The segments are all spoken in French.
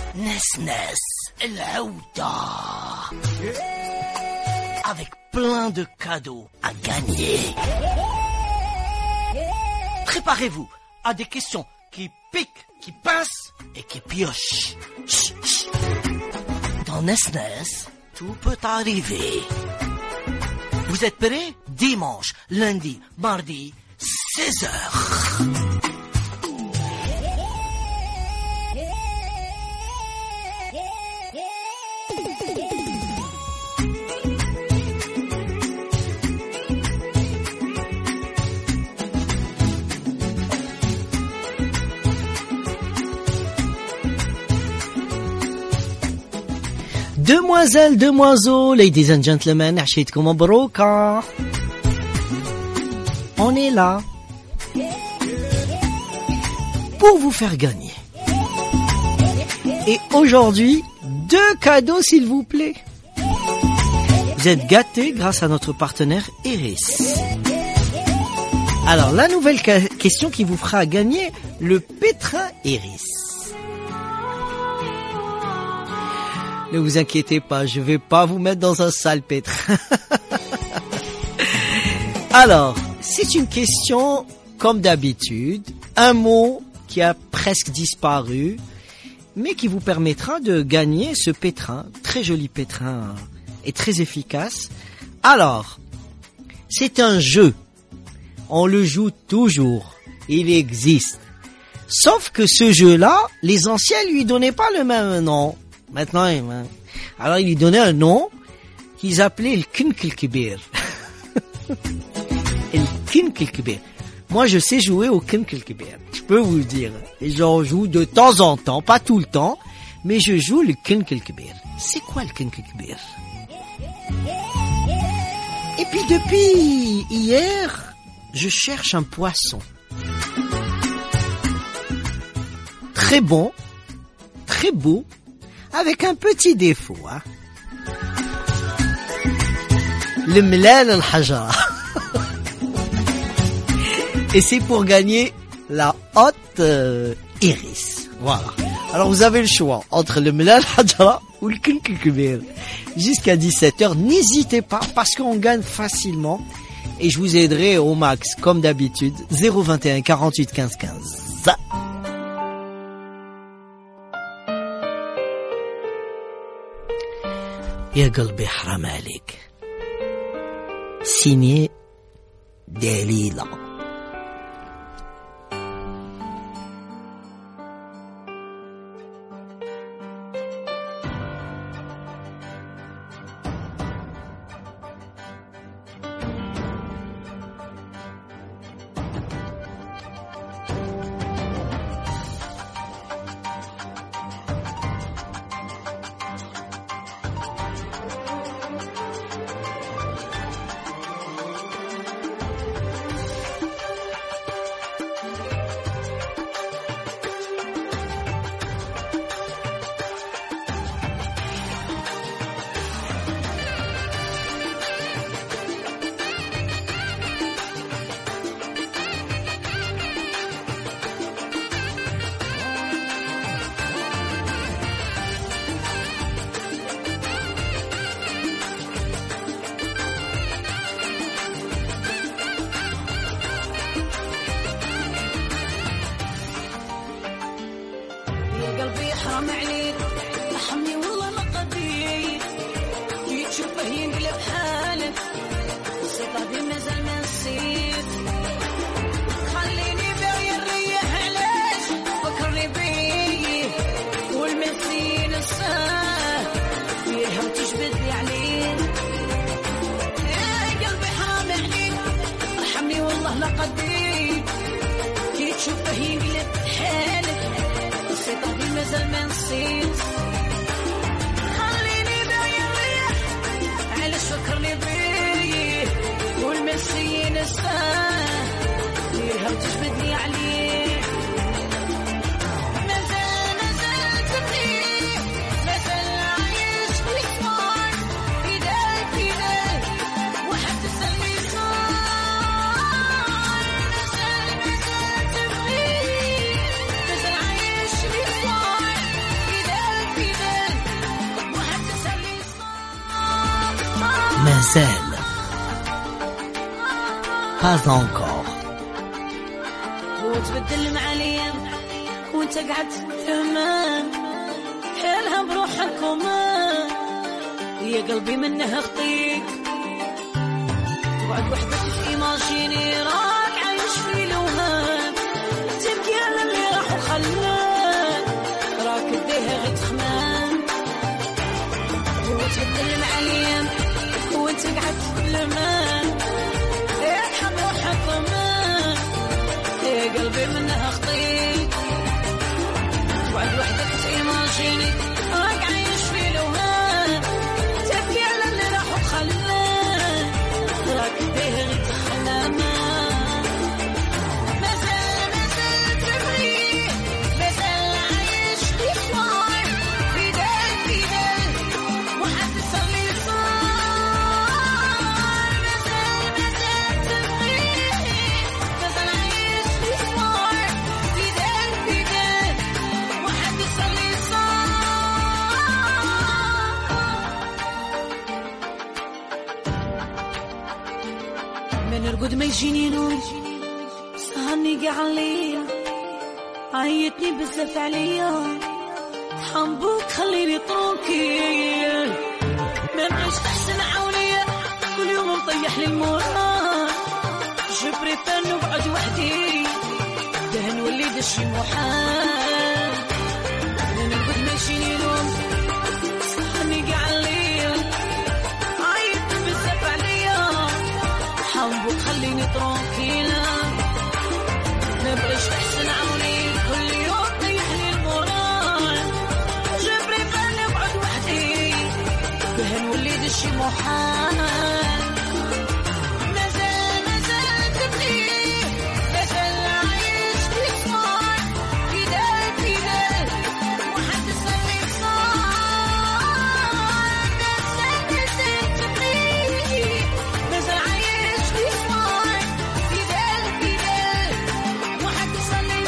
Nesnes, العودة. Avec plein de cadeaux à gagner. Préparez-vous à des questions qui piquent, qui pincent et qui piochent. Chut, chut. Dans Nesnes, tout peut arriver. Vous êtes prêts? Dimanche, lundi, mardi, 16h. Demoiselles, demoiselles, ladies and gentlemen, عشيتكم مبروكة. On est là pour vous faire gagner. Et aujourd'hui, 2 cadeaux s'il vous plaît. Vous êtes gâtés grâce à notre partenaire Eris. Alors la nouvelle question qui vous fera gagner le pétrin Eris. Ne vous inquiétez pas, je vais pas vous mettre dans un sale pétrin. Alors, c'est une question comme d'habitude, un mot qui a presque disparu, mais qui vous permettra de gagner ce pétrin, très joli pétrin et très efficace. Alors, c'est un jeu, on le joue toujours, il existe. Sauf que ce jeu-là, les anciens lui donnaient pas le même nom. Maintenant, alors ils lui donnaient un nom qu'ils appelaient le Kinkel Kibir. Le Kinkel Kibir. Moi, je sais jouer au Kinkel Kibir. Je peux vous le dire. Et j'en joue de temps en temps, pas tout le temps, mais je joue le Kinkel Kibir. C'est quoi le Kinkel Kibir? Et puis depuis hier, je cherche un poisson. Très bon, très beau, avec un petit défaut, hein. Le mlal al-hajara. Et c'est pour gagner la haute Iris. Voilà. Alors vous avez le choix entre le mlal al-hajara ou le Kinkel Kibir. Jusqu'à 17h, n'hésitez pas parce qu'on gagne facilement. Et je vous aiderai au max, comme d'habitude, 021 48 15 15. يا قلبي حرام عليك. سيني دليلة. مازال. Pas encore. وتبدل مع الايام وانت قعدت تمام حالها بروحك ومان يا قلبي منها خطيك وعد وحدك ايماجيني راك عايش في الوهام تبكي على اللي راح وخلاك راك ديها غير تخمام وتبدل مع الايام وانت قعدت تمام يرحم روحك ومان يا قلبي منها خطيك وعد وحدك ايماجيني راك عايش في الوهام تبكي على اللي راح وخلاك راك ديها غير تخمام مازال تبغي مازال عايش في حوار في دال وحدث اللي صار مازال تبغي مازال عايش في حوار في دال وحدث اللي صار من رقد ما يجيني نوم سهرني قاع الليل عيطني بزاف عليا حنبوك خليني طروكيل ما بغيتش تحسن عونيا كل يوم مطيح لي المورال جبري فان وبعد وحدي ده نولي دا شي محال من رقد ما يجيني نوم سهرني قاع الليل عيطني بزاف عليا حنبوك خليني طروكيلا ما بغيتش تحسن عوني كل يوم طيح لي المورال جبري فاني وبعد وحدي بها نولي دا شي محال مازال تبغي مازال عايش في صار في دار وحدث اللي صار مازال تبغي مازال عايش في صار في دار وحدث اللي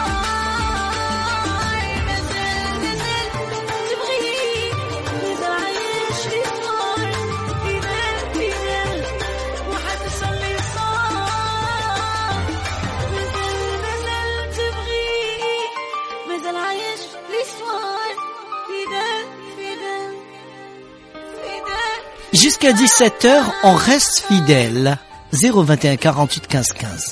صار مازال تبغي مازال عايش في صار في دار وحدث اللي صار مازال تبغي مازال عايش في صار في دار Jusqu'à 17h, on reste fidèle. 021 48 15 15.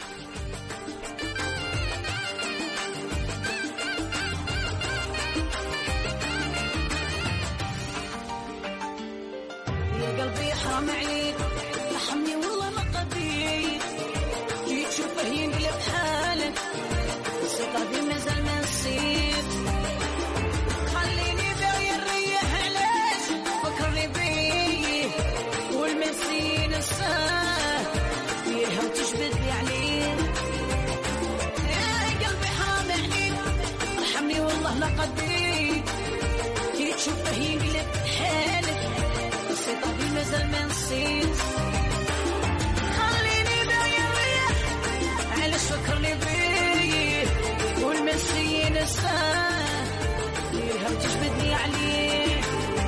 يا قلبي حرام عليك رحمني والله ما قضيت جيت تشوفه ينقلب حالك ثقتي مازال ما نسيت خليني باغي نريح علاش فكرني بيه والمسين الساه يرهب تجبد لي عليه يا قلبي حرام عليك رحمني والله لا قضيت جيت تشوفه ينقلب حالك ثقتي مازال ما نسيت خليني باغي نريح علاش فكرني بيه والمسين الساه يرهب تجبدني عليه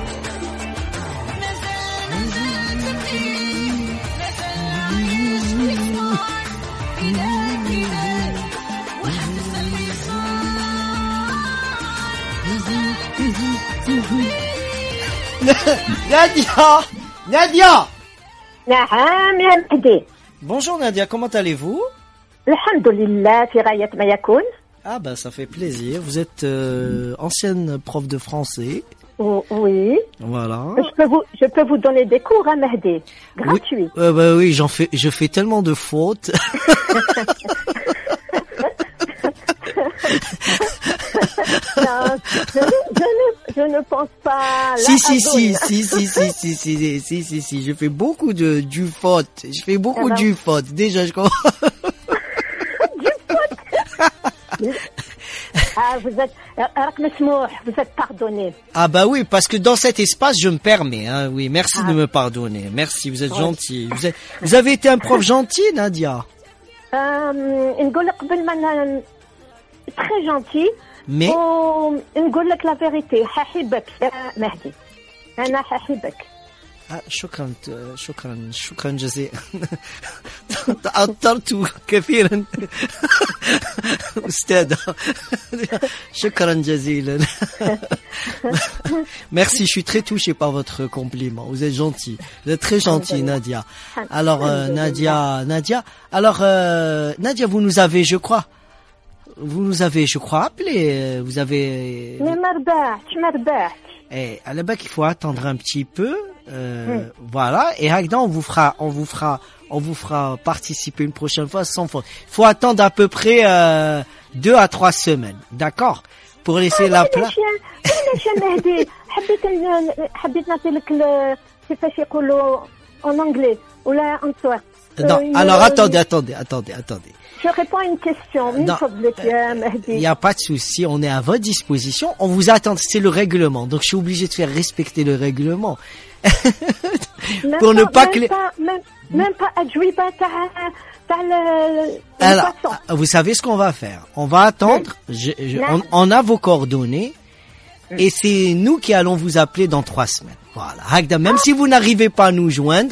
مازال تبغي مازال عايش في صار في دار وحدث اللي صار Nadia نعم يا مهدي. Bonjour Nadia, comment allez-vous? الحمد لله في غاية ما يكون. Ah bah ça fait plaisir, vous êtes ancienne prof de français. Oui. Voilà. Je peux vous donner des cours à Mehdi, gratuits. Oui, bah oui, je fais tellement de fautes. Non, je ne pense pas. Si, je fais beaucoup du faute. Je fais beaucoup du faute. Déjà, je comprends. Du faute. Ah, vous êtes pardonné. Ah bah oui, parce que dans cet espace, je me permets. Hein, oui, merci de me pardonner. Merci, vous êtes gentil. Vous avez été un prof gentil, Nadia. نقول لك قبل ما très gentil. Mais ونقول لك la vérité. ححبك يا مهدي. أنا ححبك. شكرا شكرا شكرا جزيلا. تعطلت كثيرا أستاذة. شكرا جزيلا. Merci, je suis très touché par votre compliment. Vous êtes gentil. Vous êtes très gentil, Nadia. Alors, Nadia, vous nous avez, je crois, appelé. Vous avez... ما ربحتش. Et à la base, il faut attendre un petit peu, voilà. Et Hagda, on vous fera participer une prochaine fois sans faute. Il faut attendre à peu près 2 à 3 semaines, d'accord, pour laisser la place. علاش مهدي حبيت نعطي لك كيفاش يقولوا en anglais ولا en soi. Non, alors attendez. Je réponds à une question. من Non, فضلك يا مهدي. il n'y a pas de souci, on est à votre disposition. On vous attend, c'est le règlement. Donc je suis obligé de faire respecter le règlement. Pour ne pas que les... même pas أجوبة تاع Alors, vous savez ce qu'on va faire. On va attendre. On a vos coordonnées. Et c'est nous qui allons vous appeler dans 3 semaines. Voilà. Hagda, même si vous n'arrivez pas à nous joindre,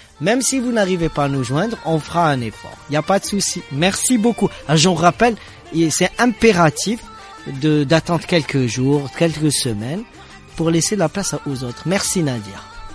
on fera un effort. Il n'y a pas de souci. Merci beaucoup. Alors, j'en rappelle, c'est impératif d'attendre quelques jours, quelques semaines pour laisser la place aux autres. Merci Nadia.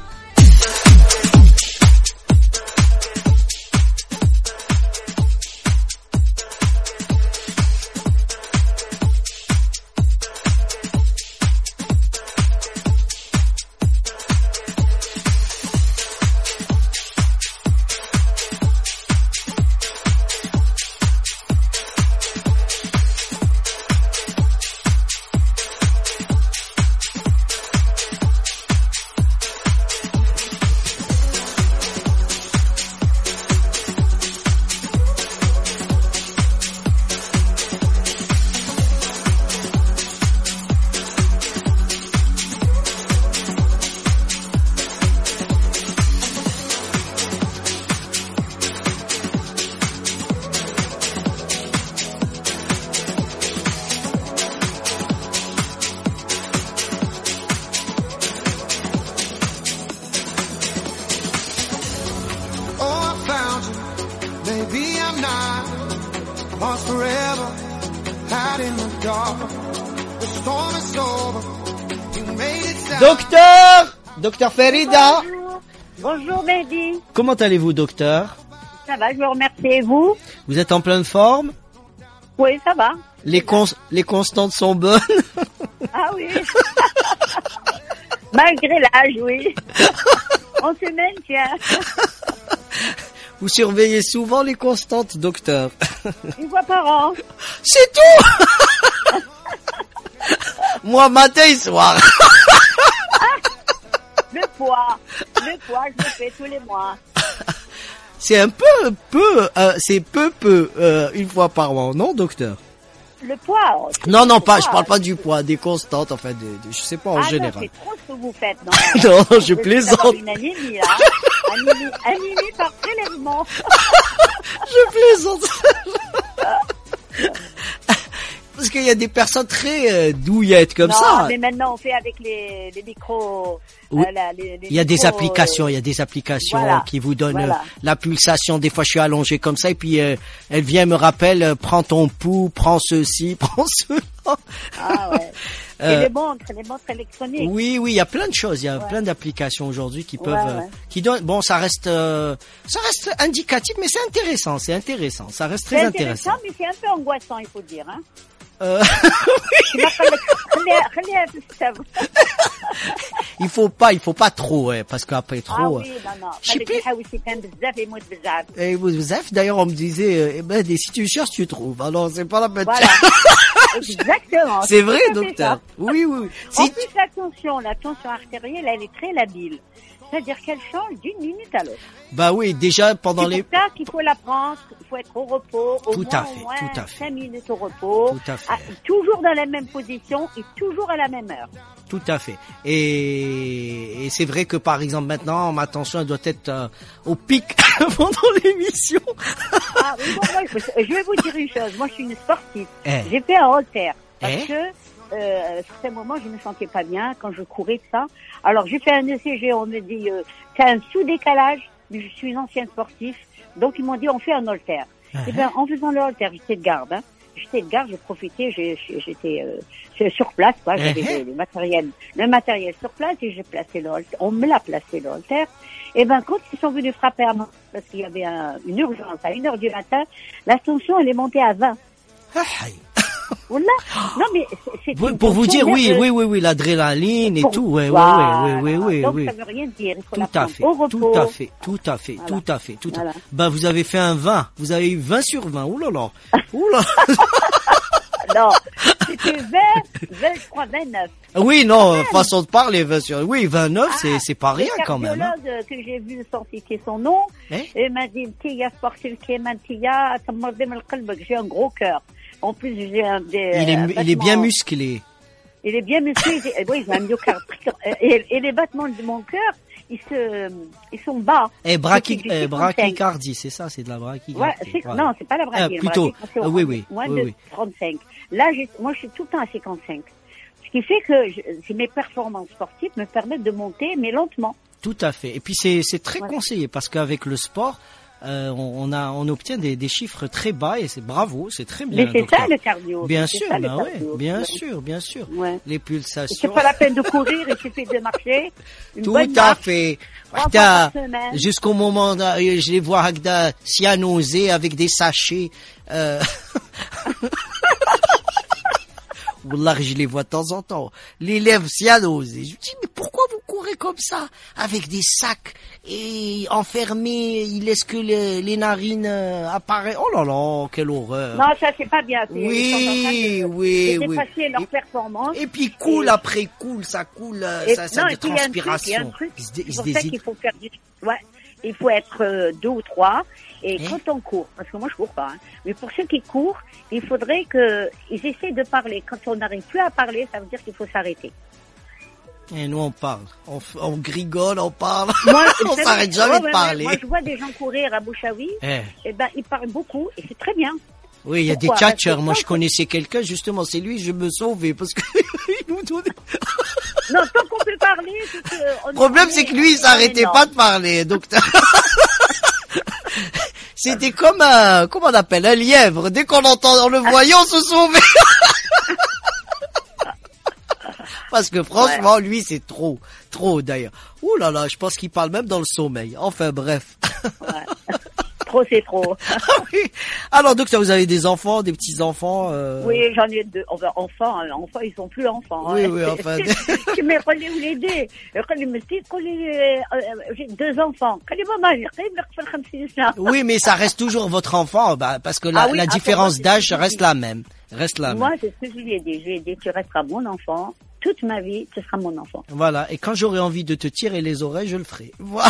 Docteur Farida. Bonjour Mehdi. Comment allez-vous, docteur? Ça va, je vous remercie. Et vous? Vous êtes en pleine forme? Oui, ça va. Les constantes sont bonnes? Ah oui. Malgré l'âge, oui. On se maintient. Vous surveillez souvent les constantes, docteur? Une fois par an. C'est tout. Moi, matin et soir. Le poids, je le fais tous les mois. C'est un c'est peu, une fois par mois, non, docteur? Le poids? Non, je parle pas du poids, des constantes, enfin, je sais pas, en général. Non, c'est trop ce que vous faites, non? Non, je plaisante. Une anémie, là. Anémie par prélèvement. Je plaisante. Parce qu'il y a des personnes très douillettes comme ça. Non, mais maintenant on fait avec les micros. Oui. Il y a des applications, voilà. qui vous donnent la pulsation. Des fois, je suis allongé comme ça et puis elle vient me rappelle, prends ton pouls, prends ceci, prends cela. Ah ouais. Et les montres électroniques. Oui, il y a plein de choses. Il y a plein d'applications aujourd'hui qui peuvent, qui donnent. Bon, ça reste indicatif, mais c'est intéressant. Ça reste très intéressant. Mais c'est un peu angoissant, il faut dire, hein. Il faut pas trop, parce qu'après trop. Ah oui, non. Et vous, d'ailleurs, on me disait, si tu cherches, tu trouves. Alors, c'est pas la peine. Voilà. Exactement. C'est vrai, docteur. Oui. En plus, la tension artérielle, elle est très labile. C'est-à-dire qu'elle change d'une minute à l'autre. Bah oui, déjà pendant les... C'est pour ça qu'il faut la prendre, il faut être au repos, au moins 5 minutes au repos, tout à fait. Toujours dans la même position et toujours à la même heure. Tout à fait. Et c'est vrai que par exemple maintenant, ma tension elle doit être au pic pendant l'émission. Ah, oui, bon, moi, je vais vous dire une chose, moi je suis une sportive. J'ai fait un haltère parce que à certains moments, je me sentais pas bien quand je courais de ça. Alors, j'ai fait un ECG, on me dit, t'as un sous-décalage, mais je suis une ancienne sportive. Donc, ils m'ont dit, on fait un haltère. Et ben, en faisant le haltère, j'étais de garde, hein. J'étais de garde, j'ai profité, j'étais sur place, quoi. J'avais le matériel sur place et j'ai placé le haltère. On me l'a placé le haltère. Et ben, quand ils sont venus frapper à moi, parce qu'il y avait une urgence à 1h du matin, la tension, elle est montée à 20. Voilà. Non, mais c'est pour vous dire, oui, l'adrénaline et tout, oui. Donc, ça veut rien dire. Il faut la prendre au repos. Tout à fait. Voilà. Ben, vous avez fait un 20. Vous avez eu 20 sur 20. Ouh là là. Non, c'était 20, je crois, 29. Oui, non, façon de parler, 20 sur, oui, 29, c'est pas rien quand même. Le cardiologue que j'ai vu sans citer son nom, il m'a dit, Tia, sportif Kéman, Tia, j'ai un gros cœur. En plus, j'ai il est bien musclé. Il est bien musclé, oui, j'ai un myocarde. Et les battements de mon cœur, ils sont bas. Et brachycardie, c'est ça, c'est de la brachycardie. Ouais, non, c'est pas la brachycardie. Plutôt, oui. Moins de 35. Là, moi, je suis tout le temps à 55. Ce qui fait que mes performances sportives me permettent de monter, mais lentement. Tout à fait. Et puis, c'est très conseillé parce qu'avec le sport, on obtient des chiffres très bas et c'est bravo, c'est très bien. Mais c'est docteur. Ça le cardio. Bien sûr, bien sûr. Ouais. Les pulsations. C'est pas la peine de courir, il suffit de marcher. Tout à fait. Jusqu'au moment où je les vois cyanosés avec des sachets. Wallah, je les vois de temps en temps. Les lèvres cyanosées. Je me dis, mais pourquoi vous courez comme ça? Avec des sacs et enfermés, ils laissent que les narines apparaissent. Oh là là, quelle horreur. Non, ça c'est pas bien. Oui. Dépasser leur performance. Et puis ça coule, ça de transpiration. C'est pour ça qu'il faut faire il faut être 2 ou 3. Et quand on court, parce que moi je cours pas, mais pour ceux qui courent, il faudrait qu'ils essaient de parler. Quand on n'arrive plus à parler, ça veut dire qu'il faut s'arrêter. Et nous on parle, on rigole, on parle, on s'arrête jamais de parler. Moi je vois des gens courir à Bouchaoui, et ben ils parlent beaucoup et c'est très bien. Oui, il y a des tchatchers. Moi je connaissais quelqu'un, justement, c'est lui, je me sauvais parce que il nous donnait... Non, tant qu'on peut parler, le problème c'est que lui il s'arrêtait pas de parler, donc c'était comme comment on appelle, un lièvre. Dès qu'on l'entend, on le voyait, on se sauvait. Parce que franchement, lui, c'est trop d'ailleurs. Ouh là là, je pense qu'il parle même dans le sommeil. Enfin bref. Ouais. Trop, c'est trop. Alors docteur, vous avez des enfants, des petits enfants Oui, j'en ai 2. Enfin, enfants, ils sont plus enfants. Oui, enfin. Mais j'ai 2 enfants. Oui, mais ça reste toujours votre enfant, parce que la différence d'âge reste la même. Moi, c'est ce que je lui ai dit. Je lui ai dit, tu resteras mon enfant. Toute ma vie, tu seras mon enfant. Voilà. Et quand j'aurai envie de te tirer les oreilles, je le ferai. Voilà.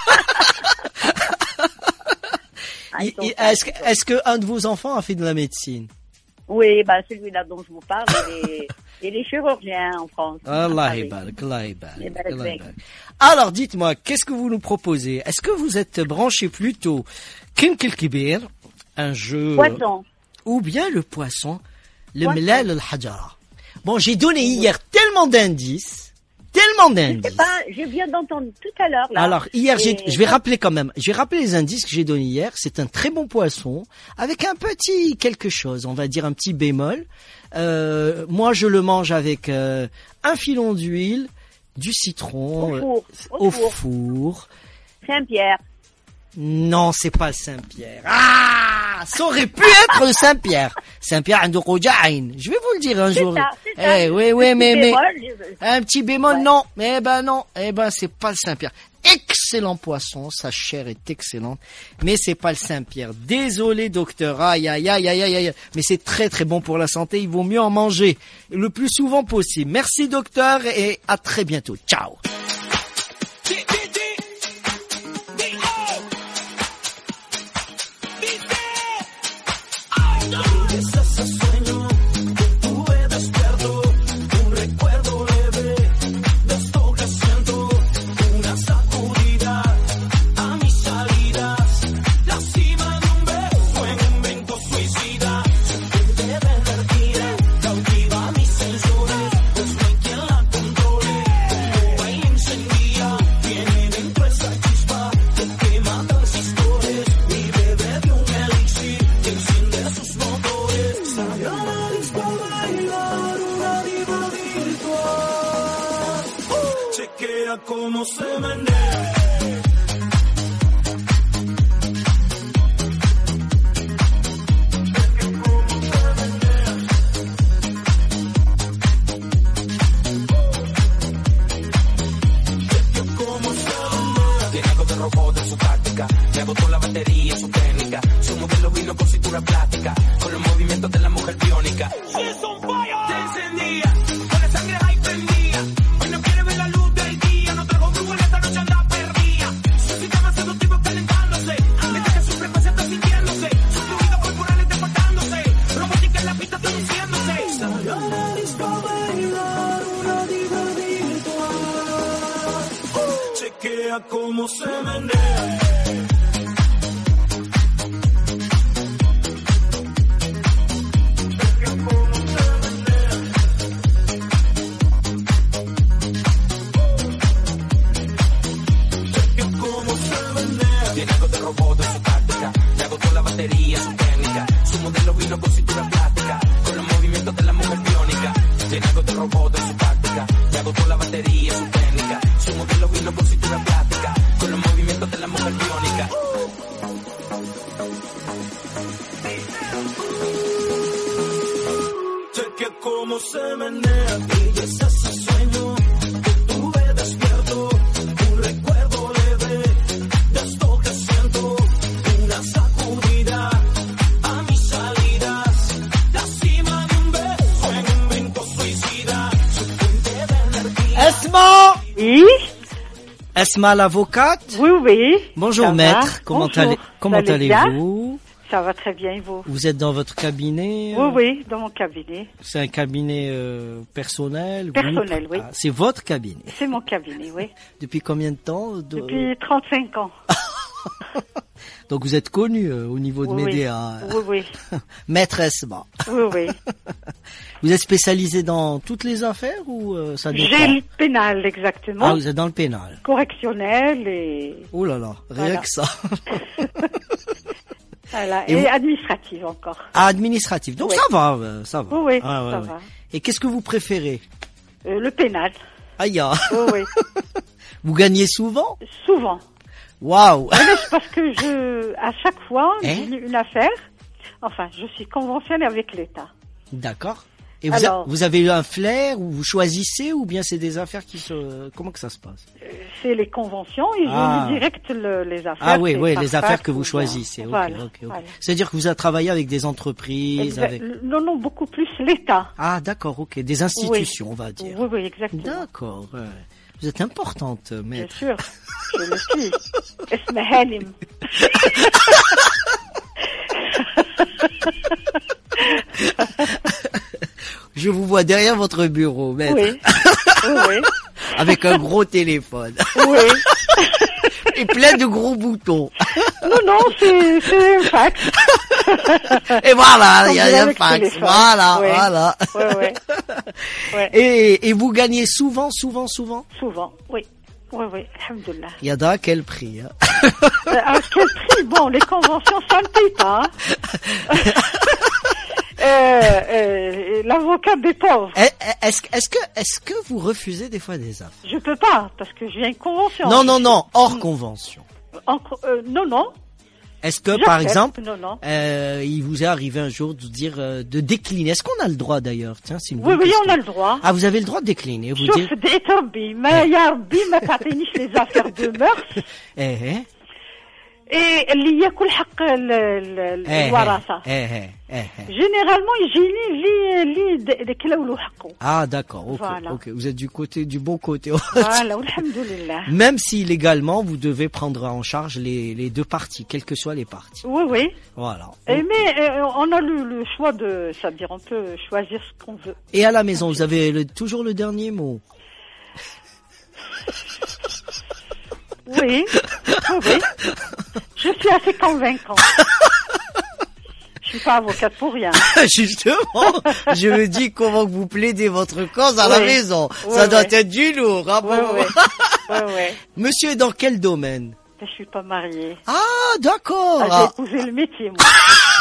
Est-ce que un de vos enfants a fait de la médecine? Oui, celui-là dont je vous parle, il est chirurgien en France. Allah ibarak. Alors, dites-moi, qu'est-ce que vous nous proposez? Est-ce que vous êtes branché plutôt Kinkil Kibir, un jeu... Poisson. Ou bien le poisson, le Mlal al-Hajara. Bon, j'ai donné hier tellement d'indices. Je viens d'entendre tout à l'heure. Alors, hier, je vais rappeler quand même. Je vais rappeler les indices que j'ai donnés hier. C'est un très bon poisson avec un petit quelque chose, on va dire un petit bémol. Moi, je le mange avec un filon d'huile, du citron au four. Saint-Pierre. Non, c'est pas Saint-Pierre. Ah, ça aurait pu être le Saint-Pierre. Saint-Pierre عنده قجعين. Je vais vous le dire un jour. C'est ça. Oui, mais un petit bémol, non. Non. C'est pas le Saint-Pierre. Excellent poisson, sa chair est excellente, mais c'est pas le Saint-Pierre. Désolé, docteur. Aïe. Mais c'est très très bon pour la santé. Il vaut mieux en manger le plus souvent possible. Merci, docteur, et à très bientôt. Ciao. Cautiva mi censura. cómo se menea. Le agotó la batería, su técnica. Su modelo vino con cintura plástica, con los movimientos de la mujer biónica. She's on fire. Te encendía, con la sangre ahí prendía. Hoy no quiere ver la luz del día. No trajo grupo en esta noche anda perdida. Su sistema seductivo calentándose. Mientras que su frecuencia está sintiéndose. Su fluido corporal está faltándose. Robótica en la pista está luciéndose. Salió a la disco a bailar una diva virtual. Chequea cómo se menea. Su técnica, su modelo vino con cintura plástica, con los movimientos de la mujer biónica. Tiene algo de robot en su táctica, le agotó la batería, su técnica. Su modelo vino con cintura plástica, con los movimientos de la mujer biónica. Chequea cómo se menea y es ese sueño que tuve despierto. Un recuerdo leve de esto que siento. Una sacudida a mis salidas, la cima de un beso en un brinco suicida, su fuente de energía. Asma. Oui, Asma l'avocate. oui, oui. Bonjour Ça maître, va? comment, Bonjour. comment Vous allez bien? allez-vous? Ça va très bien, et vous? Vous êtes dans votre cabinet? Oui, oui, dans mon cabinet. C'est un cabinet personnel? Personnel, oui. Ah, c'est votre cabinet. C'est mon cabinet, oui. Depuis combien de temps? Depuis 35 ans. Donc vous êtes connu au niveau de Oui, oui. Médéa. Oui, oui. Maître Esma. Oui, oui. Vous êtes spécialisé dans toutes les affaires ou ça dépend? J'ai le pénal, exactement. Ah, vous êtes dans le pénal. Correctionnel et... Oh là là, rien Voilà. que ça. Voilà. Et Et vous- administrative encore. Ah, administratif. Donc Oui. ça va, ça va. Oui, oui, Ah, ouais, ça ouais. va. Et qu'est-ce que vous préférez? Le pénal. Aïe, ah. Oui, oui. Vous gagnez souvent? Souvent. Waouh. Mais c'est parce que à chaque fois, Hein? j'ai une affaire. Enfin, je suis conventionnée avec l'État. D'accord. Et vous, Alors- vous avez eu un flair ou vous choisissez ou bien c'est des affaires qui se... Comment que ça se passe? C'est les conventions et Ah. je lis direct les affaires. Ah oui, c'est oui, par les affaires fax que vous ou bien. choisissez. Ok, Voilà, ok, ok. voilà. C'est-à-dire que vous avez travaillé avec des entreprises, avec... Non, non, beaucoup plus l'État. Ah d'accord, ok. Des institutions, on va dire. Oui, oui, exactement. D'accord. Ouais. Vous êtes importante, Bien maître. sûr, je le suis. Esma Halim. Je vous vois derrière votre bureau, maître, Oui, oui, oui. avec un gros téléphone Oui. et plein de gros boutons. Non, non, c'est un fax. Et voilà, il y a un Avec fax. téléphone. Voilà, Ouais. voilà. Ouais, ouais. Ouais. Et vous gagnez souvent? Souvent, oui. Oui, oui, alhamdoulilah. Yada, quel prix hein? À quel prix? Bon, les conventions, ça ne paye pas. L'avocat des pauvres. Est-ce que vous refusez des fois des offres? Je peux pas, parce que j'ai une convention. Non, non, non, hors convention. Non, non. Est-ce que, J'accepte. par exemple, Non, non. il vous est arrivé un jour de dire, de décliner? Est-ce qu'on a le droit d'ailleurs? Tiens, c'est une Oui, bonne oui, question. on a le droit. Ah, vous avez le droit de décliner. Vous Sauf dites, d'être Rabbi. Mais ya Rabbi, ma تعطينيش les affaires de mœurs. eh, Et اللي ياكل حق الوراثة. Généralement, يجيني اللي كلاولو حقه. Ah, d'accord, ok, Voilà. ok. Vous êtes du bon côté. Voilà, alhamdoulilah. Même si légalement, vous devez prendre en charge les deux parties, quelles que soient les parties. Oui, oui. Voilà. Mais on a le choix de, c'est-à-dire on peut choisir ce qu'on veut. Et à la maison, vous avez toujours le dernier mot. Oui, oui. Je suis assez convaincant. Je suis pas avocate pour rien. Justement, je me dis comment vous plaidez votre cause à la Oui. maison. Oui, Ça doit oui. être du lourd. Hein, Oui, pour oui. vous. Oui, oui. Monsieur est dans quel domaine? Je suis pas mariée. Ah, d'accord. J'ai épousé le métier, moi.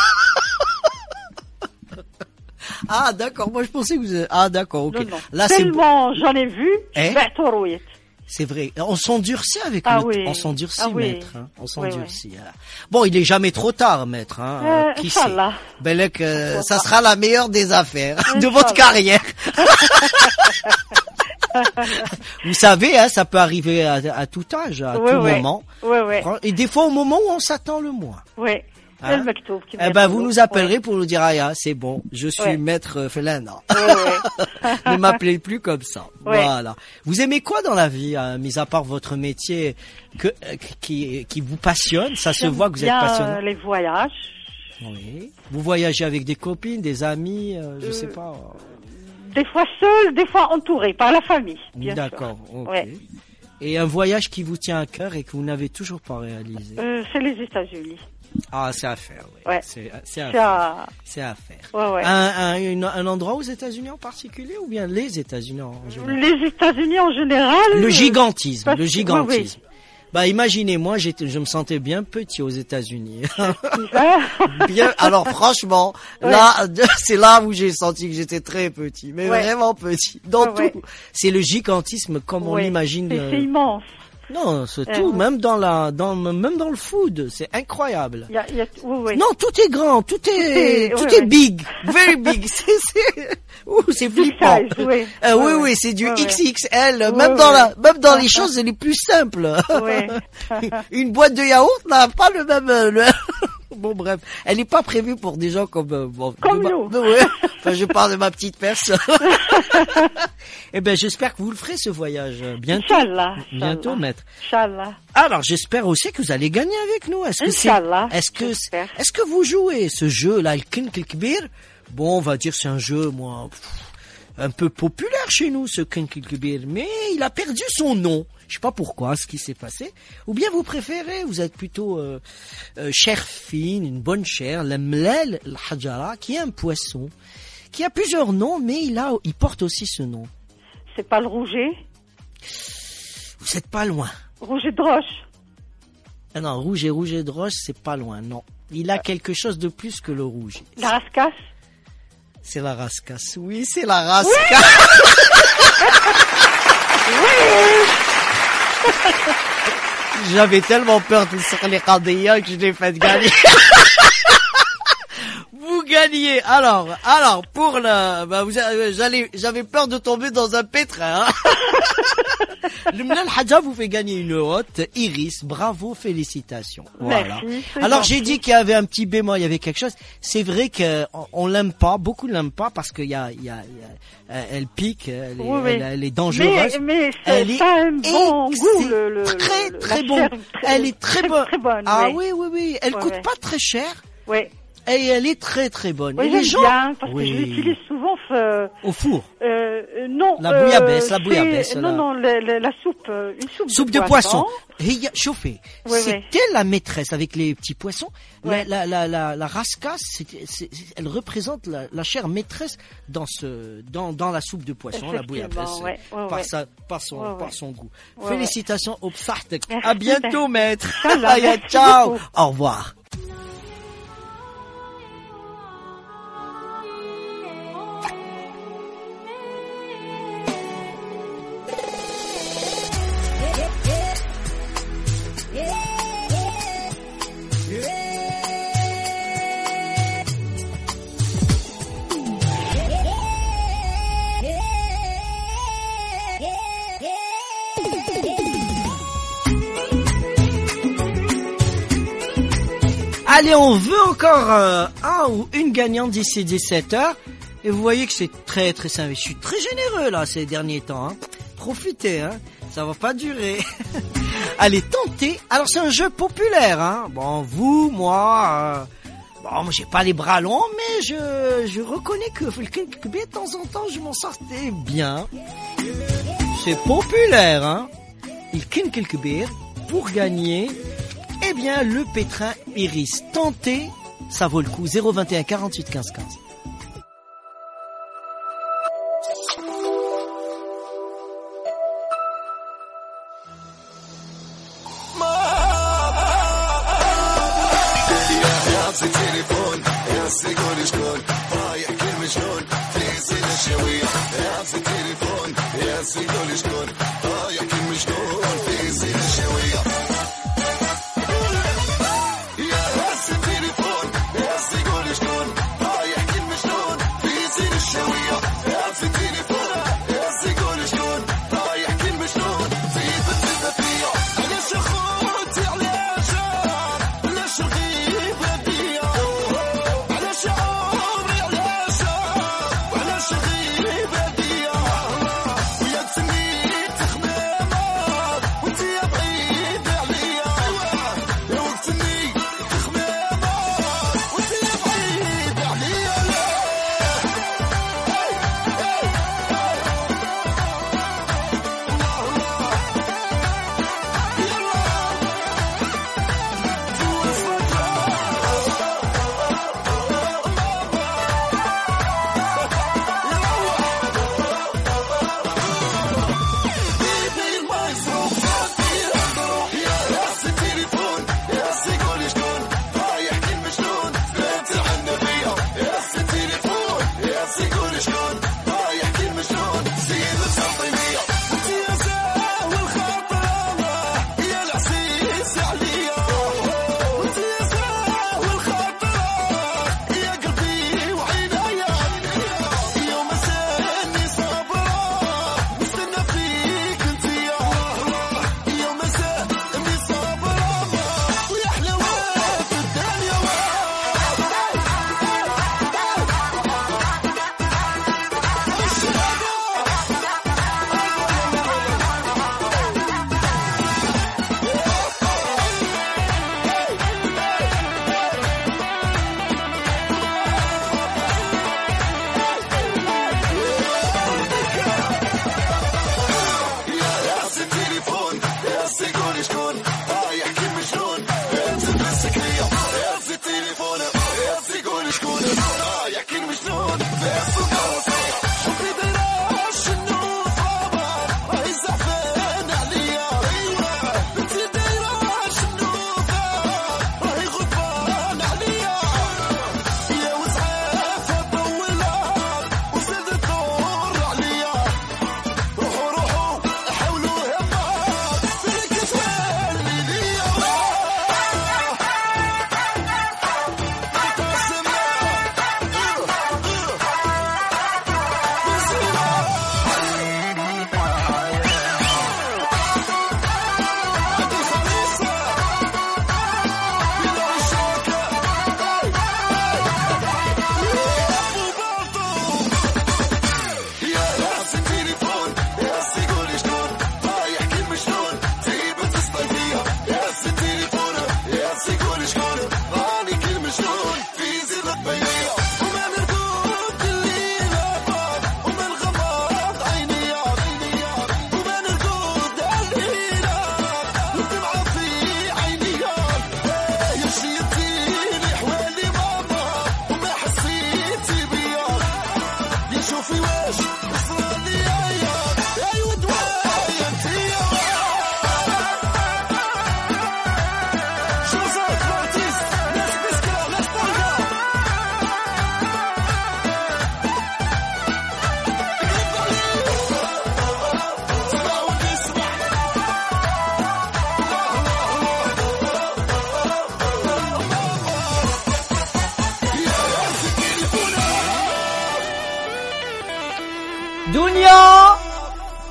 Ah, d'accord. Moi, je pensais que vous... Ah, d'accord, ok. Non, non. Là, c'est... Tellement j'en ai vu, Hein? بعت ورويت. C'est vrai. On s'endurcit avec Ah le oui. On s'endurcit, Ah oui. maître. Hein. On s'endurcit. Hein. Bon, il est jamais trop tard, maître. Hein. Qui sait? Inch'Allah. Belek, ça sera la meilleure des affaires de Inch'Allah. votre carrière. Vous savez, hein, ça peut arriver à tout âge, à Oui, tout oui. moment. Oui, oui. Et des fois au moment où on s'attend le moins. Oui. Hein? C'est le maktoub qui me Eh ben, dit vous tout. nous appellerez pour nous dire, ah, c'est bon, je suis Ouais. maître Felana. Ouais, ouais. Ne m'appelez plus comme ça. Ouais. Voilà. Vous aimez quoi dans la vie, hein, mis à part votre métier qui vous passionne? Ça se J'aime voit que vous êtes bien, passionné. les voyages. Oui. Vous voyagez avec des copines, des amis, je sais pas. Des fois seul, des fois entouré par la famille. Bien D'accord. sûr. Ok. Ouais. Et un voyage qui vous tient à cœur et que vous n'avez toujours pas réalisé. C'est les États-Unis. Ah, c'est à faire. Oui. Ouais. C'est à C'est faire. à... C'est à faire. Ouais, ouais. Un endroit aux États-Unis en particulier ou bien les États-Unis en général? Les États-Unis en général. Le gigantisme, parce le que- gigantisme. Bah, imaginez, moi, je me sentais bien petit aux États-Unis. Bien, alors franchement, Ouais. là, c'est là où j'ai senti que j'étais très petit, mais Ouais. vraiment petit. Dans Ouais, tout, ouais. c'est le gigantisme comme on Ouais. l'imagine. C'est immense. Non, c'est Ouais. tout, même dans même dans le food, c'est incroyable. Il y a... Oui, oui. Non, tout est grand, tout est ouais. big, very big. C'est flippant. size, oui. Oui, Ouais, oui, ouais. c'est du Ouais, ouais. XXL, Ouais, même ouais. même dans les choses les plus simples. Ouais. Une boîte de yaourt n'a pas le même. Bon, bref, elle n'est pas prévue pour des gens comme Comme de nous. Ouais. Enfin, je parle de ma petite personne. Eh ben, j'espère que vous le ferez ce voyage bientôt. Inch'Allah. Bientôt, maître. Inch'Allah. Alors, j'espère aussi que vous allez gagner avec nous. Inch'Allah, Est-ce j'espère. que vous jouez ce jeu-là, le Kin Kibir? Bon, on va dire c'est un jeu, moi, un peu populaire chez nous, ce Kin Kibir, mais il a perdu son nom. Je sais pas pourquoi, ce qui s'est passé. Ou bien vous préférez, vous êtes plutôt chair fine, une bonne chair, la mlel al-hajara, qui est un poisson, qui a plusieurs noms, mais il porte aussi ce nom. C'est pas le rouget. Vous êtes pas loin. Rouget de roche. Ah non, rouge et de roche, c'est pas loin, non. Il a quelque chose de plus que le rouge. La rascasse. C'est la rascasse. Oui, c'est la rascasse. J'avais tellement peur de sur les Qadiyas que je l'ai fait gagner. Vous gagnez. Alors, pour j'avais peur de tomber dans un pétrin. Hein. Le Mlal Hadja vous fait gagner une hotte. Iris, bravo, félicitations. Voilà. Merci, c'est Alors gentil. j'ai dit qu'il y avait un petit bémol, il y avait quelque chose. C'est vrai que on l'aime pas, beaucoup l'aiment pas parce qu'il y a, elle pique, elle est dangereuse. Mais Elle est ça a un bon goût, très la très bon. chair, Elle est très bonne. Très bonne. Ah ouais. oui. Elle Ouais, coûte ouais. pas très cher Ouais. et elle est très très bonne. Oui, et les j'aime gens bien, parce que Oui. je l'utilise souvent. Au four. Non. La bouillabaisse, c'est- Non, la soupe, une soupe. Soupe de poisson. Chauffée. Oui, oui. C'était la maîtresse avec les petits poissons. Ouais. La rascasse, elle représente la chair maîtresse dans la soupe de poisson, la bouillabaisse, Effectivement, ouais, ouais. par son goût. Ouais, Félicitations au Psahtek. Merci, À bientôt, maître. Inch'Allah, Aya, merci ciao. beaucoup. Au revoir. Allez, on veut encore un ou une gagnante d'ici 17h. Et vous voyez que c'est très très simple. Je suis très généreux là ces derniers temps. Hein. Profitez, hein. Ça va pas durer. Allez, tentez. Alors c'est un jeu populaire. Hein. Bon, vous, moi... Bon, j'ai pas les bras longs, mais je reconnais que de temps en temps, je m'en sortais bien. C'est populaire, hein. Il kin quelque pour gagner, eh bien, le pétrin Iris. Tentez, ça vaut le coup. 021 48 15 15. يا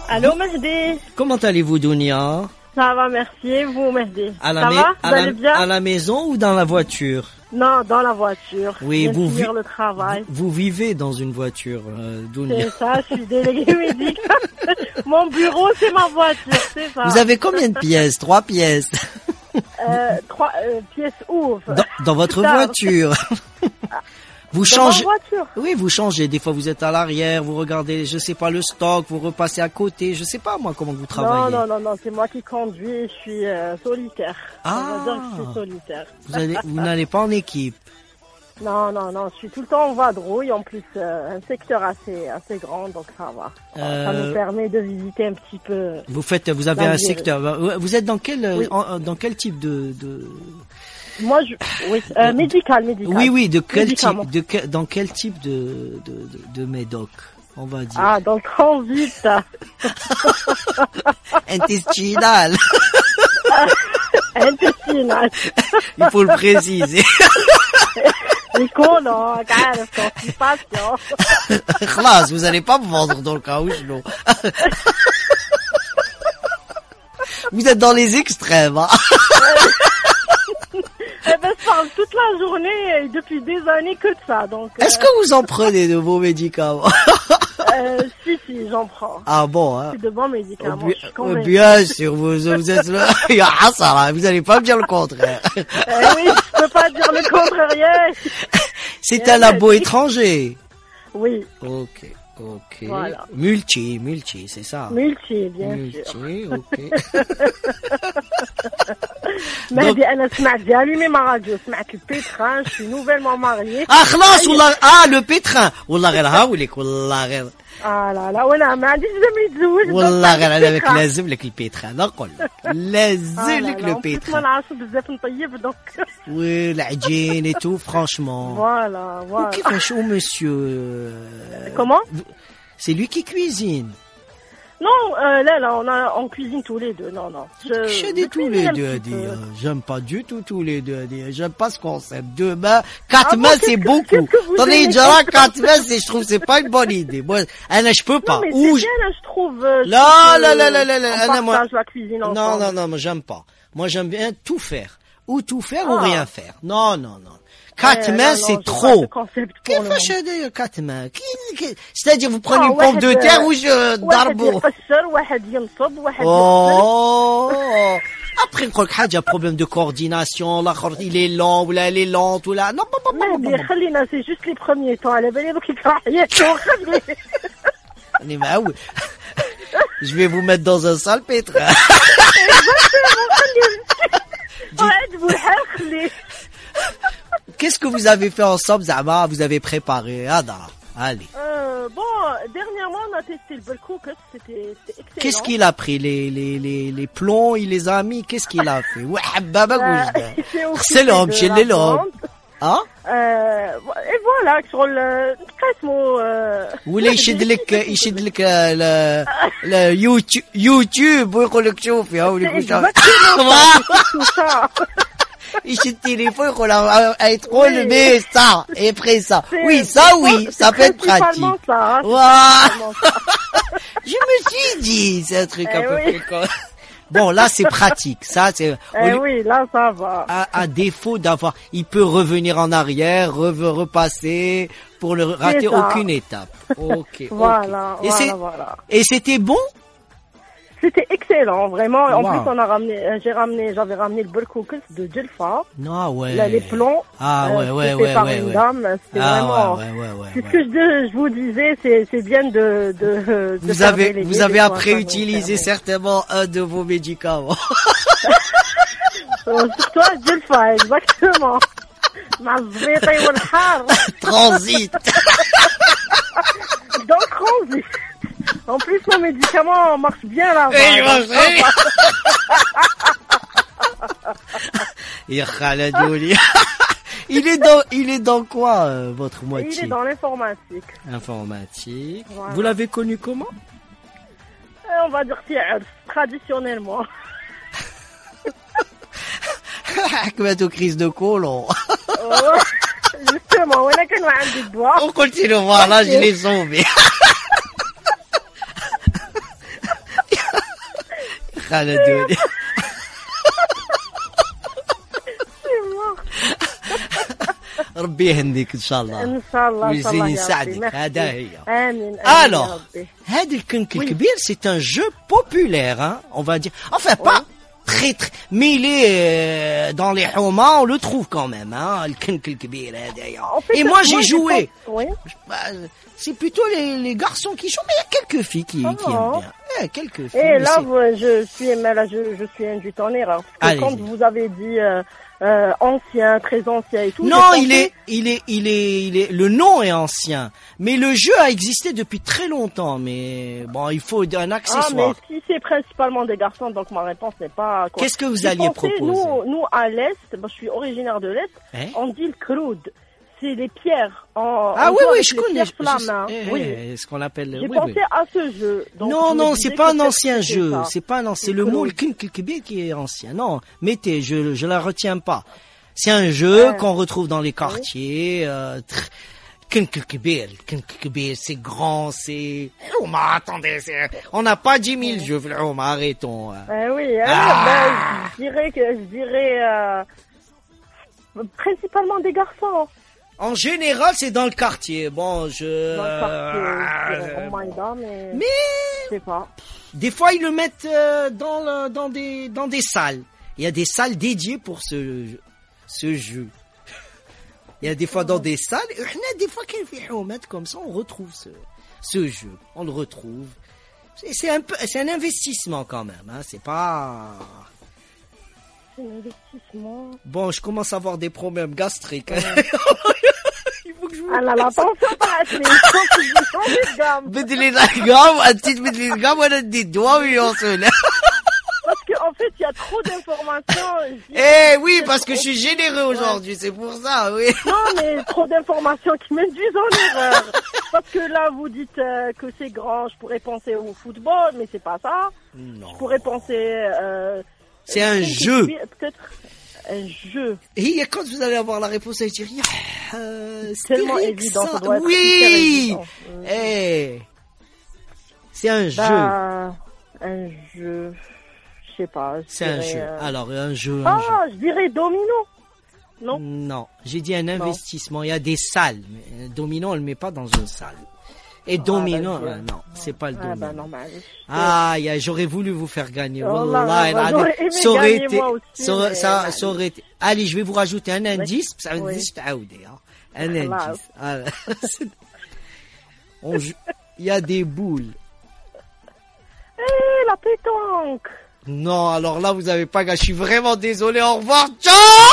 Allô, Mehdi. Comment allez-vous, Dounia? Ça va, merci. Et vous, Mehdi? À la Ça mai- va? à Vous la- allez bien? à la maison ou dans la voiture? Non, dans la voiture. Oui, Je viens de vous finir vi- le travail. Vous vivez dans une voiture, Dounia. C'est ça, je suis déléguée médicale. Mon bureau, c'est ma voiture, c'est ça. Vous avez combien de pièces? 3 pièces. 3 pièces ouf. Dans votre Putain. voiture. Vous Dans changez. ma voiture. Oui, vous changez. Des fois, vous êtes à l'arrière, vous regardez, je sais pas, le stock, vous repassez à côté. Je sais pas, moi, comment vous travaillez. Non, c'est moi qui conduis, je suis solitaire. Ah. On va dire que je suis solitaire. Vous n'allez pas en équipe. Non, je suis tout le temps en vadrouille, en plus un secteur assez grand, donc ça va. Ça nous permet de visiter un petit peu. Vous avez Dans un le- secteur. Vous êtes dans quel, Oui. dans quel type de... Moi, oui, médical. Oui, de quel Médicaments. type, dans quel type de médoc, on va dire. Ah, dans le transit. Intestinal. Intestinal. Il faut le préciser. يكونوا عارف constipation. خلاص, vous allez pas me vendre dans le caoutchouc. Vous êtes dans les extrêmes, hein. Eh ben, je parle toute la journée et depuis des années que de ça, donc. Est-ce que vous en prenez de vos médicaments? Si, j'en prends. Ah bon, hein. C'est de bons médicaments. je suis convaincue. Bien sûr, vous êtes là. Ah, ça va, vous allez pas me dire le contraire. Oui, je peux pas dire le contraire. C'est un labo étranger. Oui, Ok. Voilà. Multi, c'est ça. multi, bien sûr. Multi, ok. مهدي أنا سمعت j'ai allumé ma radio سمعت البيتران je suis nouvellement mariée. Ah, خلاص والله. le pétrin. والله غير هاولك والله غير. لا وانا ما عنديش زعما يتزوج والله غير انا لك لازم لك البيتران نقول لك لازم لك لو ما بيتران. نعرفش بزاف نطيب دونك. والعجين et tout, franchement. Voilà. كيفاش monsieur Comment? C'est lui qui cuisine. Non, là, on cuisine tous les deux. Non. Je dis tous les deux à dire. J'aime pas du tout tous les deux à dire. J'aime pas ce concept. 2 mains, 4 mains, c'est beaucoup. qu'est-ce que vous Attendez, aimez déjà 4 mains, je trouve c'est pas une bonne idée. Moi, je peux pas. Non, mais Ou c'est bien, là, je trouve. là. On partage la cuisine ensemble. Non, moi j'aime pas. Moi j'aime bien tout faire. Ou tout faire ou rien faire. Non. 4 mains, c'est trop. كيفاش هذايا 4 mains? C'est-à-dire vous prenez une pomme de terre ou je واحد ضربه. يقشر واحد ينصب واحد Oh. Après نقول لك حاجة problème de coordination, l'autre il est lent ou là elle est lente ou là. Non. مهدي خلينا سي جوست لي بروميي طون على بالي دوك يكره حياته خليه. On est معول. Je vais vous mettre dans un sale pétrin. عجبو الحال خليه. Qu'est-ce que vous avez fait ensemble, Zama? Vous avez préparé. Allez. Bon, dernièrement on a testé le Belcook, c'était excellent. Qu'est-ce qu'il a pris? Les plombs, il les a mis. Qu'est-ce qu'il a fait? Ouais, baba c'est l'homme, chez les l'homme. Hein? Et voilà, sur le اسمه ولا يشد لك يوتيوب ويقول لك شوفي هاوليك يشد التليفون يقول يدخل مي ça et après ça. Oui, ça peut être pratique. Je me suis dit, c'est un truc un peu plus. Bon, là, c'est pratique. Ça, c'est. Oui, là, ça va. À défaut d'avoir, il peut revenir en arrière, repasser pour ne rater aucune étape. Ok. Voilà. Et c'était bon? C'était excellent, vraiment. En plus, j'avais ramené le Belcook de Jelfa. Ah ouais. Là, les plombs. Ouais. Par une dame. C'était vraiment. C'est ce que je vous disais, c'est bien de vous avez après utilisé certainement un de vos médicaments. Surtout à Jelfa, exactement. Transit. Dans le transit. En plus, mon médicament marche bien là. Il est dans quoi, votre moitié? Il est dans l'informatique. Informatique. Voilà. Vous l'avez connu comment? On va dire traditionnellement. حكمته crise de colon. Justement, on a que nous عندي الدواء. On continue, voilà, je l'ai sauvé. خالد ربي يهنيك ان شاء الله ان شاء الله ان شاء الله ويزيد يا يساعدك ربي. هذا هي امين Alors, يا ربي. هذا الكنك الكبير c'est un jeu populaire, hein, on va dire. Enfin, pas très, mais il est dans les Homa, on le trouve quand même, hein, le kenk الكبير هذا هي. En fait, Et moi, j'ai je joué. pense- Oui. Bah, c'est plutôt les garçons qui jouent, mais il y a quelques filles qui aiment bien. Il y a quelques filles. Et mais là, c'est- je suis induite en erreur. Parce que Allez-y. quand vous avez dit ancien, très ancien et tout. Non, j'ai il est, le nom est ancien, mais le jeu a existé depuis très longtemps. Mais bon, il faut un Ah, mais accessoire. si c'est principalement des garçons, donc ma réponse n'est pas quoi. Qu'est-ce que vous J'ai alliez pensé, proposer? Nous, à l'Est, je suis originaire de l'Est, Hein on dit le kroud. C'est les pierres. Ah on oui, joue oui, avec je les connais. pierres flammes, hein. Oui. Ce qu'on appelle. J'ai Oui, pensé oui. à ce jeu. Donc Non, je me non, disais c'est pas que un peut-être ancien c'était jeu. ça. C'est pas un ancien. C'est le mot, le Kinkelkebir qui est ancien. Non, mettez, je la retiens pas. C'est un jeu Ouais. qu'on retrouve dans les quartiers. Kinkelkebir, c'est grand, c'est. Houma, attendez, on n'a pas 10 000 jeux. Houma, arrêtons. Oui, Ah. je dirais principalement des garçons. En général, c'est dans le quartier. Bon, Dans le quartier, je dirais Romaïda, mais je sais pas. Des fois, ils le mettent dans des salles. Il y a des salles dédiées pour ce jeu. Il y a des fois dans des salles, et des fois qu'il fait comme ça, on retrouve ce jeu. On le retrouve. C'est un investissement quand même. Hein. C'est pas. C'est un investissement. Bon, je commence à avoir des problèmes gastriques. Hein. Il faut que je vous. Ah là là, attention, pas il faut que je change de gamme. بدلي الأرقام أنت تبدلي الأرقام وأنا ندي الدواء ويوصل. Parce qu'en fait, il y a trop d'informations. Eh oui, parce que je suis généreux aujourd'hui, c'est pour ça, oui. Non, mais trop d'informations qui m'induisent en erreur. Parce que là, vous dites que c'est grand, je pourrais penser au football, mais c'est pas ça. Non. Je pourrais penser... C'est un jeu. Peut-être un jeu. Et quand vous allez avoir la réponse, vous allez dire, c'est Tellement évident, ça doit être hyper oui. évident. Eh, c'est un jeu. Un jeu... Je sais pas. C'est un jeu. Alors, un jeu. Je dirais domino. Non. Non, j'ai dit un investissement. Il y a des salles. Mais domino, on le met pas dans une salle. Et domino, non, c'est pas le domino. Bah, normal. J'aurais voulu vous faire gagner. Oh Wallahi, là, j'aurais aimé ça aurait gagner été, moi aussi, ça aurait été. Allez, je vais vous rajouter un indice. Ça veut dire un indice. Il y a des boules. La pétanque. Non, alors là, vous avez pas gagné. Je suis vraiment désolé. Au revoir. Ciao!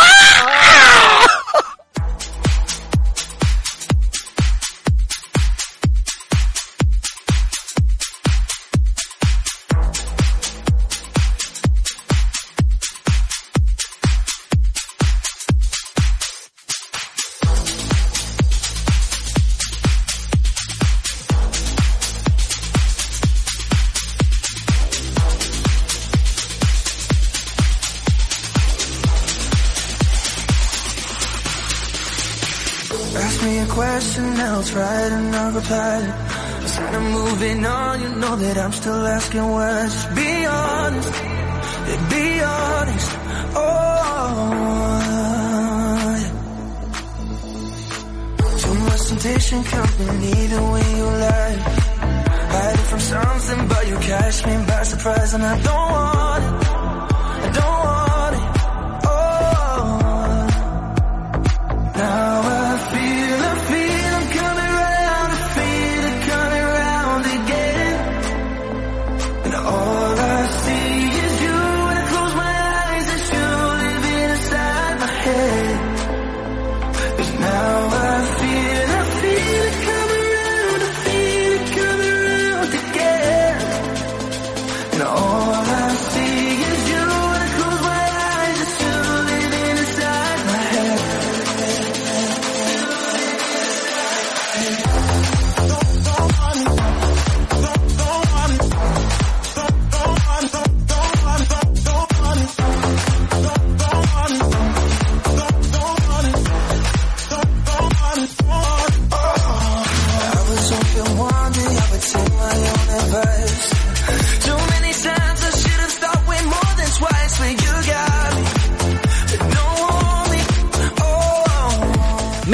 Ask me a question, I'll try to not reply. Instead of moving on, you know that I'm still asking why. Just be honest, yeah, be honest. Too much temptation coming even when you lie. Hiding from something, but you catch me by surprise, and I don't want it. I don't want it. Now I feel I'm coming round, I feel it coming round again. And all I see is you when I close my eyes, it's you living inside my head. 'Cause now I feel it coming round, I feel it coming round again. And all I see is you when I close my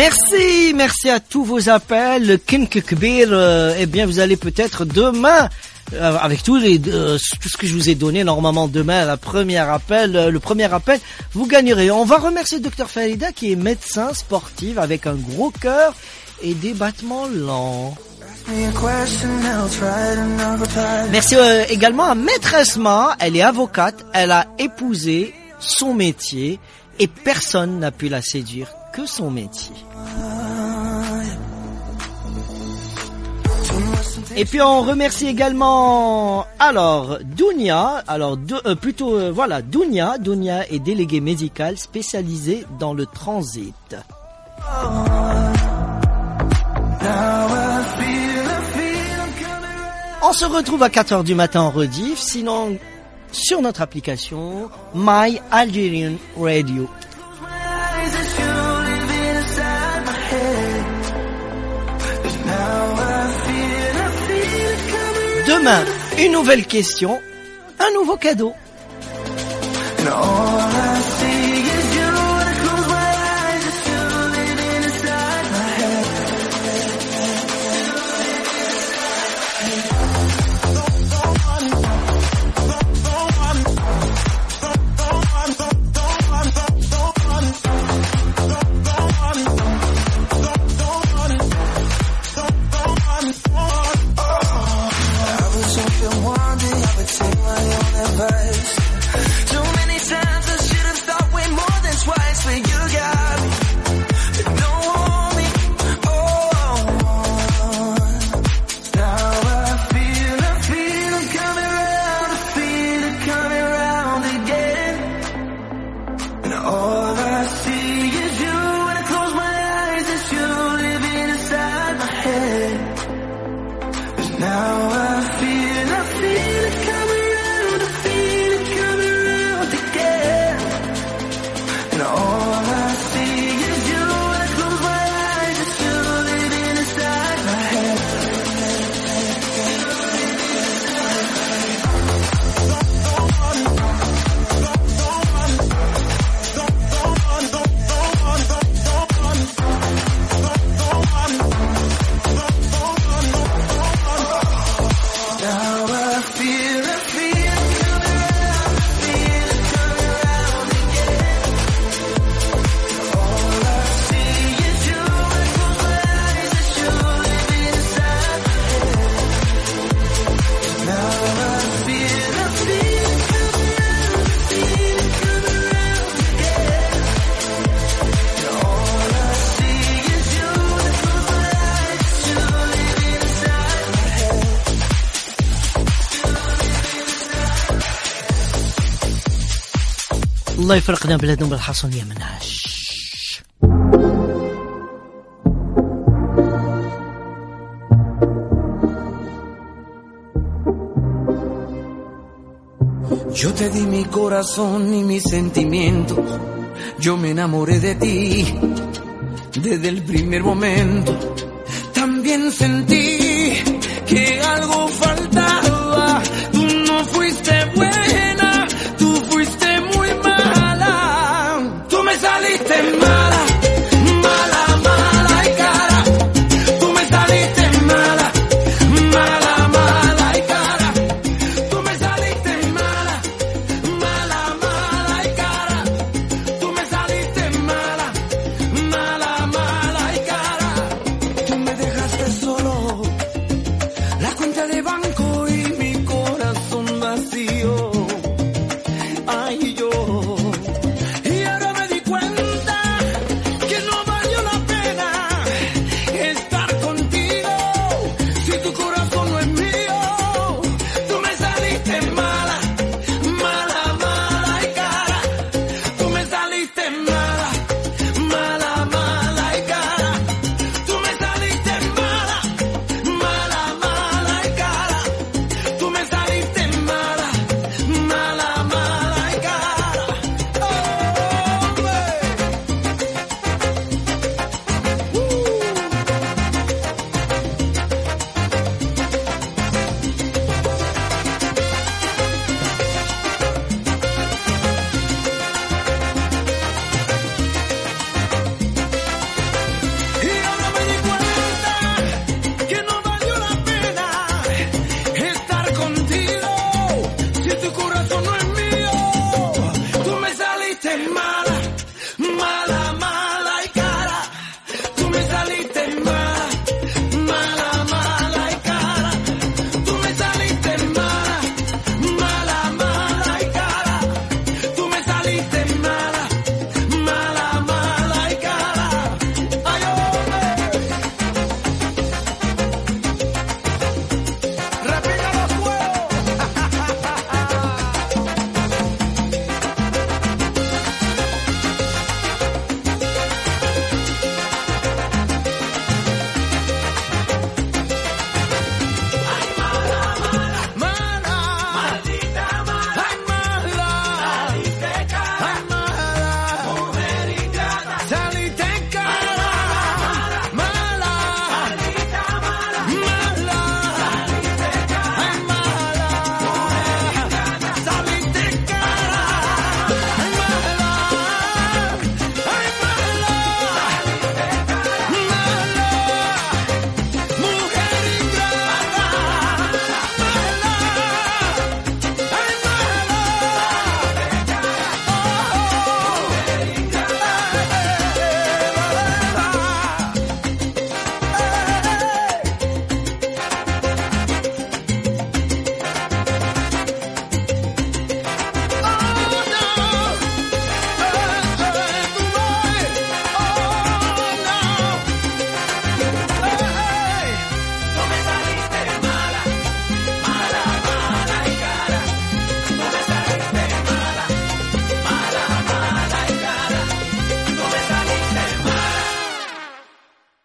Merci à tous vos appels. Kink Kbir, eh bien vous allez peut-être demain, avec tout ce que je vous ai donné, normalement demain, le premier appel, vous gagnerez. On va remercier Dr Farida qui est médecin sportive avec un gros cœur et des battements lents. Merci également à Maître Esma, elle est avocate, elle a épousé son métier et personne n'a pu la séduire que son métier. Et puis on remercie également Dounia, Dounia est déléguée médicale spécialisée dans le transit. On se retrouve à 4h du matin en rediff, sinon sur notre application My Algerian Radio. Demain, une nouvelle question, un nouveau cadeau. الله يفرقنا بلادنا بالحصن يا مناش. Yo te di mi corazón y mis sentimientos, yo me enamoré de ti desde el primer momento. También sentí que algo faltaba, tú no fuiste buena.